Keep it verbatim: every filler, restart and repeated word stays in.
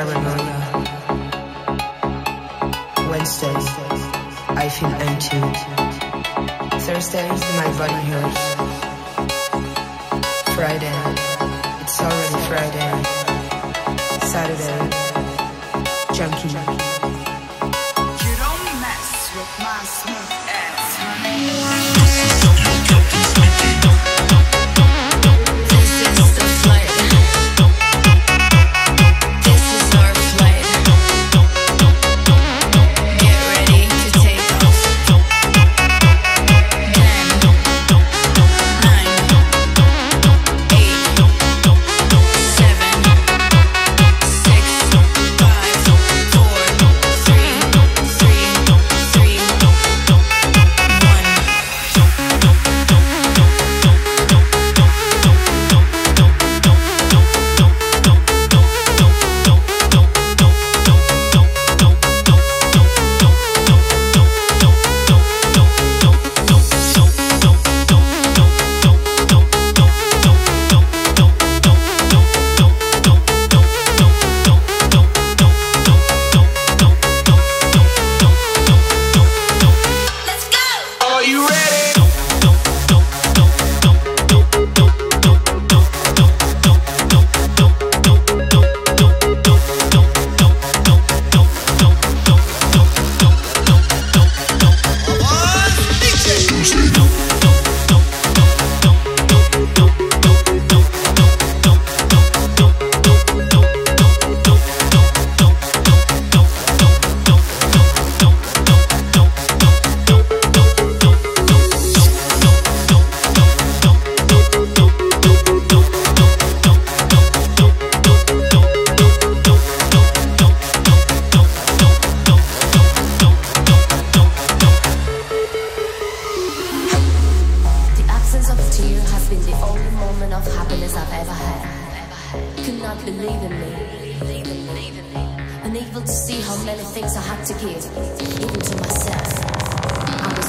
paranoia. Wednesday, I feel empty. Thursday, my body hurts. Friday, it's already Friday. Saturday, junkie. You don't mess with my smooth ass, honey. Unable to see how many things I had to give, even to myself. I